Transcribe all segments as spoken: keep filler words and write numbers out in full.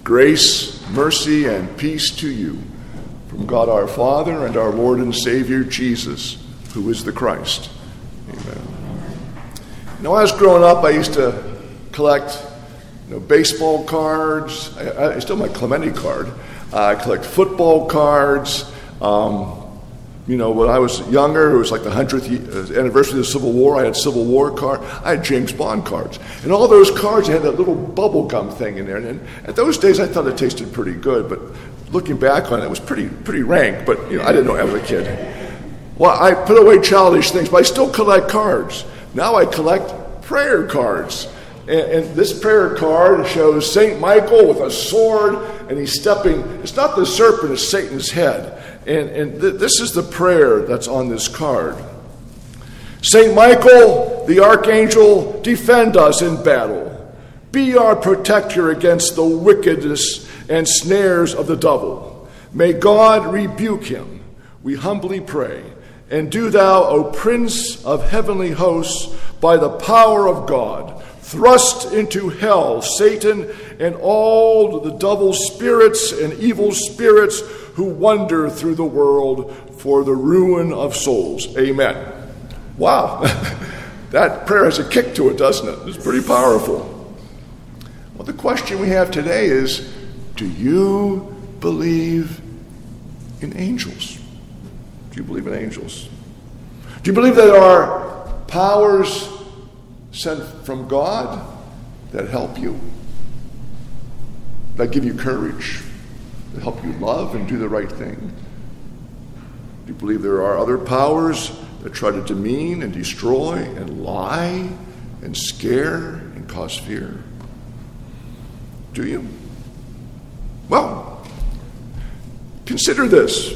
Grace, mercy, and peace to you from God our Father and our Lord and Savior Jesus, who is the Christ. Amen. You know, when I was growing up, I used to collect you know, baseball cards. I, I still have my Clemente card. Uh, I collect football cards. Um, you know, when I was younger, it was like the hundredth anniversary of the Civil War. I had Civil War card. I had James Bond cards. And all those cards had that little bubble gum thing in there. And at those days, I thought it tasted pretty good. But looking back on it, it was pretty pretty rank. But, you know, I didn't know I was a kid. Well, I put away childish things, but I still collect cards. Now I collect prayer cards. And, and this prayer card shows Saint Michael with a sword, and he's stepping. It's not the serpent, it's Satan's head. And, and th- this is the prayer that's on this card. Saint Michael, the archangel, defend us in battle. Be our protector against the wickedness and snares of the devil. May God rebuke him, we humbly pray. And do thou, O Prince of heavenly hosts, by the power of God, thrust into hell Satan and all the devil's spirits and evil spirits who wander through the world for the ruin of souls. Amen. Wow. That prayer has a kick to it, doesn't it? It's pretty powerful. Well, the question we have today is, do you believe in angels? Do you believe in angels? Do you believe that there are powers sent from God that help you, that give you courage, that help you love and do the right thing? Do you believe there are other powers that try to demean and destroy and lie and scare and cause fear? Do you? Well, consider this.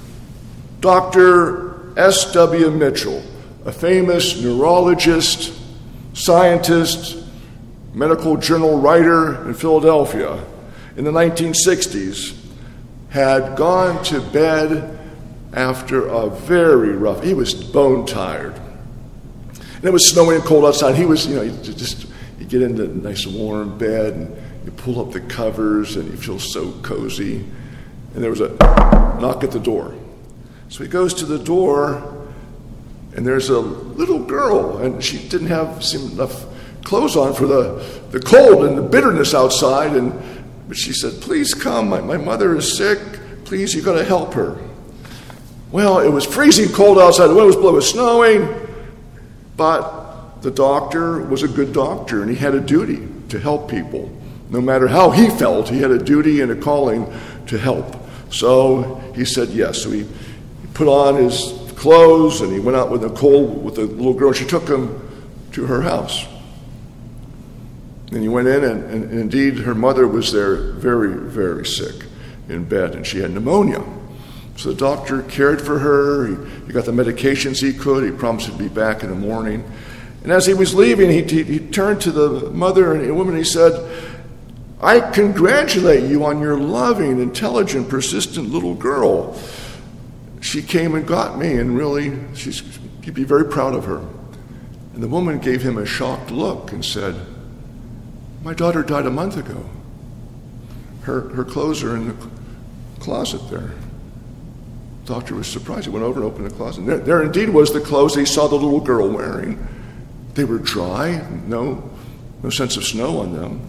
Doctor S W Mitchell, a famous neurologist, scientist, medical journal writer in Philadelphia in the nineteen sixties, had gone to bed after a very rough, he was bone tired. And it was snowing and cold outside. He was, you know, you just, you get into a nice warm bed and you pull up the covers and you feel so cozy. And there was a knock at the door. So he goes to the door, and there's a little girl, and she didn't have enough clothes on for the, the cold and the bitterness outside. And but she said, "Please come, my, my mother is sick. Please, you've got to help her." Well, it was freezing cold outside. The wind was blowing, it was snowing. But the doctor was a good doctor, and he had a duty to help people. No matter how he felt, he had a duty and a calling to help. So he said yes. So he put on his clothes, and he went out with Nicole, with the little girl. She took him to her house. And he went in, and, and, and indeed her mother was there very, very sick in bed, and she had pneumonia. So the doctor cared for her. He, he got the medications he could. He promised he'd be back in the morning. And as he was leaving, he, he, he turned to the mother and the woman, and he said, "I congratulate you on your loving, intelligent, persistent little girl. She came and got me, and really, she's, you'd be very proud of her." And the woman gave him a shocked look and said, "My daughter died a month ago. Her her clothes are in the closet there." The doctor was surprised. He went over and opened the closet. There, there indeed was the clothes he saw the little girl wearing. They were dry, no, no sense of snow on them.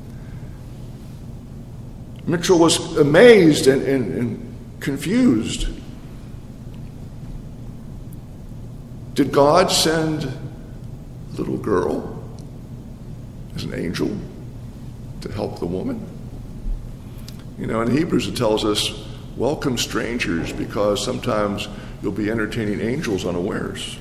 Mitchell was amazed and, and, and confused. Did God send a little girl as an angel to help the woman? You know, in Hebrews it tells us, welcome strangers, because sometimes you'll be entertaining angels unawares.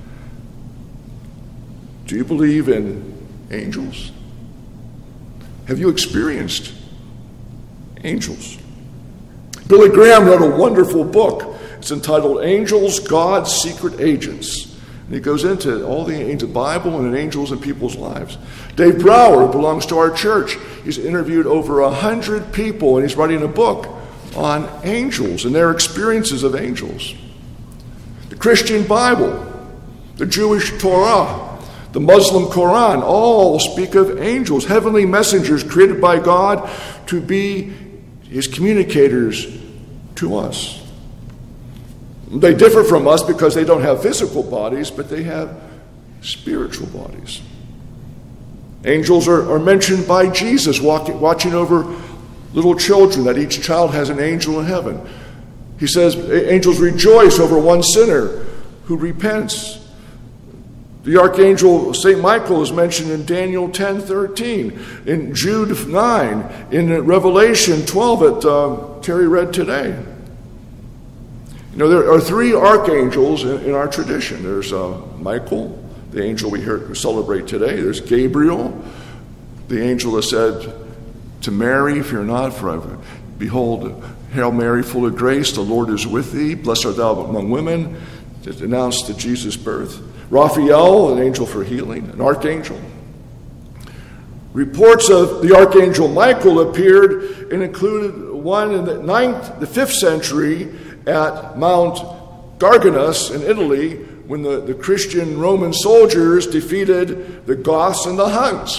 Do you believe in angels? Have you experienced angels? Billy Graham wrote a wonderful book. It's entitled Angels, God's Secret Agents. And he goes into all the angels, the Bible and angels in people's lives. Dave Brower, who belongs to our church, he's interviewed over a hundred people, and he's writing a book on angels and their experiences of angels. The Christian Bible, the Jewish Torah, the Muslim Quran, all speak of angels, heavenly messengers created by God to be his communicators to us. They differ from us because they don't have physical bodies, but they have spiritual bodies. Angels are, are mentioned by Jesus walking, watching over little children, that each child has an angel in heaven. He says angels rejoice over one sinner who repents. The archangel Saint Michael is mentioned in Daniel ten thirteen, in Jude nine, in Revelation twelve that uh, Terry read today. You know, there are three archangels in, in our tradition. There's uh, Michael, the angel we hear, celebrate today. There's Gabriel, the angel that said to Mary, "Fear not, for behold, Hail Mary, full of grace, the Lord is with thee. Blessed art thou among women." It announced to Jesus' birth. Raphael, an angel for healing, an archangel. Reports of the archangel Michael appeared and included one in the ninth, the fifth century at Mount Garganus in Italy, when the, the Christian Roman soldiers defeated the Goths and the Huns.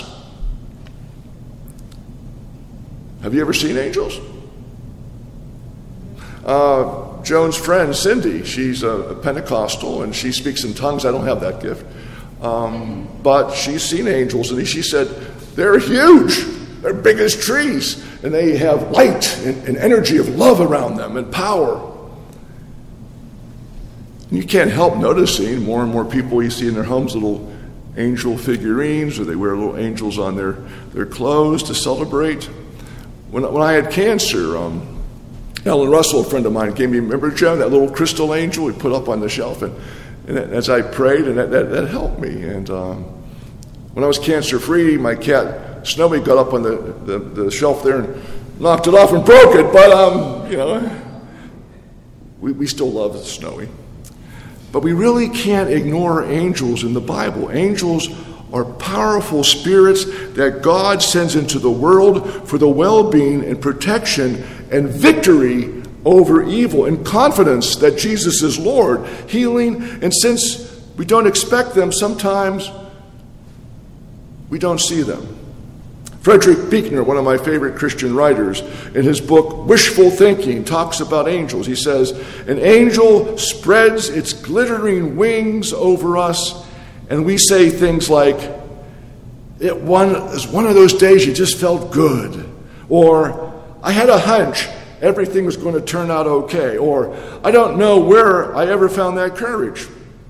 Have you ever seen angels? Uh, Joan's friend, Cindy, she's a Pentecostal, and she speaks in tongues. I don't have that gift. Um, but she's seen angels, and she said, they're huge. They're big as trees. And they have light and, and energy of love around them and power. And you can't help noticing more and more people you see in their homes, little angel figurines, or they wear little angels on their, their clothes to celebrate. When, when I had cancer, um, Ellen Russell, a friend of mine, gave me, remember, Joe, that little crystal angel we put up on the shelf? And, and as I prayed, and that, that, that helped me. And um, when I was cancer-free, my cat, Snowy, got up on the, the, the shelf there and knocked it off and broke it. But, um, you know, we, we still love Snowy. But we really can't ignore angels in the Bible. Angels are powerful spirits that God sends into the world for the well-being and protection and victory over evil, and confidence that Jesus is Lord, healing. And since we don't expect them, sometimes we don't see them. Frederick Buechner, one of my favorite Christian writers, in his book Wishful Thinking, talks about angels. He says, an angel spreads its glittering wings over us, and we say things like, it was one of those days you just felt good, or I had a hunch everything was going to turn out okay, or I don't know where I ever found that courage.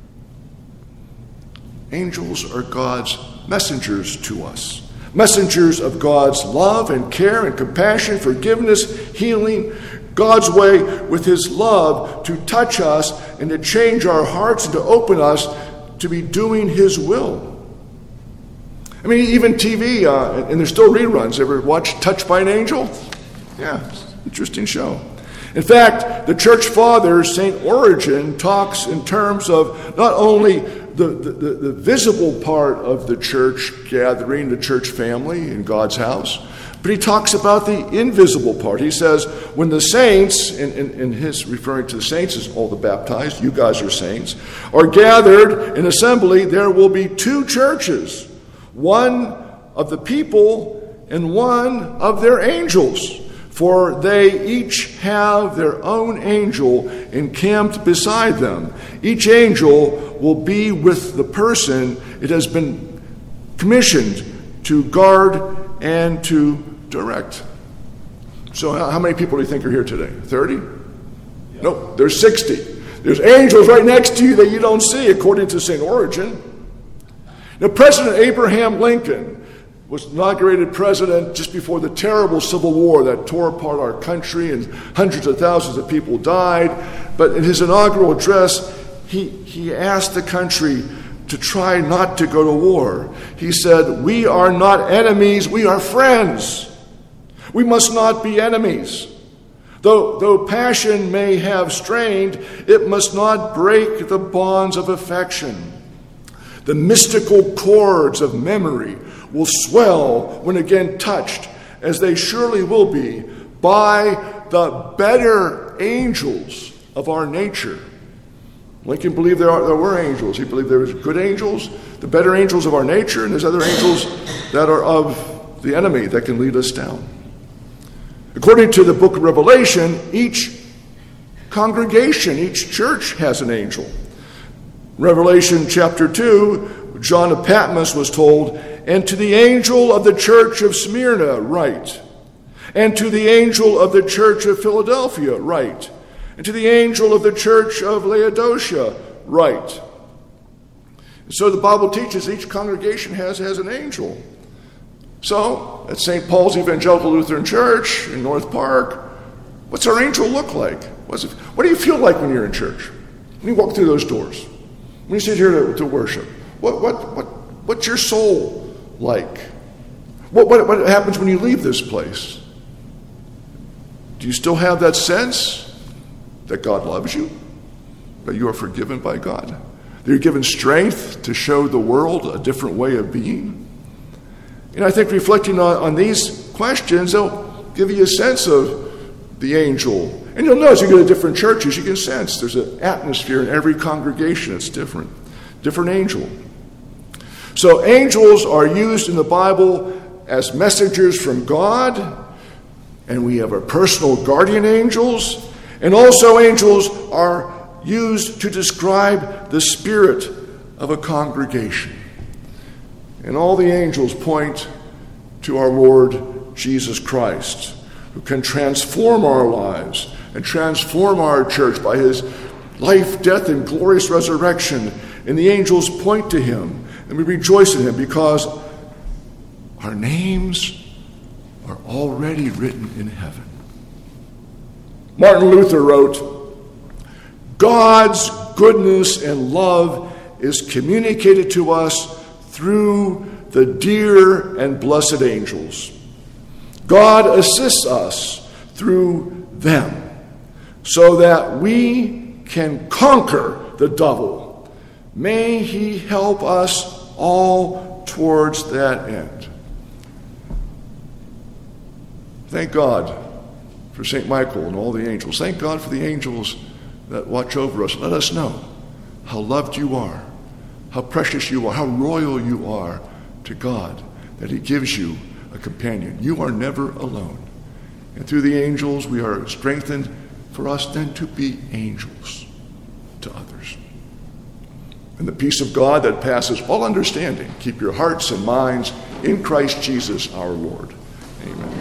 Angels are God's messengers to us, messengers of God's love and care and compassion, forgiveness, healing, God's way with his love to touch us and to change our hearts and to open us to be doing his will. I mean, even T V, uh, and there's still reruns. Ever watch Touched by an Angel? Yeah, interesting show. In fact, the church father, Saint Origen, talks in terms of not only the, the, the visible part of the church gathering, the church family in God's house, but he talks about the invisible part. He says, when the saints, and, and, and his referring to the saints as all the baptized, you guys are saints, are gathered in assembly, there will be two churches, one of the people and one of their angels. For they each have their own angel encamped beside them. Each angel will be with the person it has been commissioned to guard and to direct. So how many people do you think are here today? thirty? Yeah. Nope, there's sixty. There's angels right next to you that you don't see, according to Saint Origen. Now, President Abraham Lincoln was inaugurated president just before the terrible Civil War that tore apart our country and hundreds of thousands of people died. But in his inaugural address, he, he asked the country to try not to go to war. He said, we are not enemies, we are friends. We must not be enemies. Though, though passion may have strained, it must not break the bonds of affection. The mystical chords of memory will swell when again touched, as they surely will be, by the better angels of our nature. Lincoln believed there, are, there were angels. He believed there was good angels, the better angels of our nature, and there's other angels that are of the enemy that can lead us down. According to the book of Revelation, each congregation, each church has an angel. Revelation chapter two, John of Patmos was told, "And to the angel of the church of Smyrna write, and to the angel of the church of Philadelphia write, and to the angel of the church of Laodicea write." So the Bible teaches each congregation has, has an angel. So, at Saint Paul's Evangelical Lutheran Church in North Park, what's our angel look like? What's it, what do you feel like when you're in church? When you walk through those doors? When you sit here to, to worship? What, what, what, what's your soul like? What, what, what happens when you leave this place? Do you still have that sense that God loves you? That you are forgiven by God? That you're given strength to show the world a different way of being? And I think reflecting on, on these questions, they'll give you a sense of the angel. And you'll notice you go to different churches, you can sense there's an atmosphere in every congregation that's different. Different angel. So angels are used in the Bible as messengers from God. And we have our personal guardian angels. And also angels are used to describe the spirit of a congregation. And all the angels point to our Lord Jesus Christ, who can transform our lives and transform our church by his life, death, and glorious resurrection. And the angels point to him, and we rejoice in him because our names are already written in heaven. Martin Luther wrote, "God's goodness and love is communicated to us through the dear and blessed angels. God assists us through them so that we can conquer the devil. May he help us all towards that end." Thank God for Saint Michael and all the angels. Thank God for the angels that watch over us. Let us know how loved you are, how precious you are, how royal you are to God, that he gives you a companion. You are never alone. And through the angels, we are strengthened for us then to be angels to others. And the peace of God that passes all understanding, keep your hearts and minds in Christ Jesus our Lord. Amen.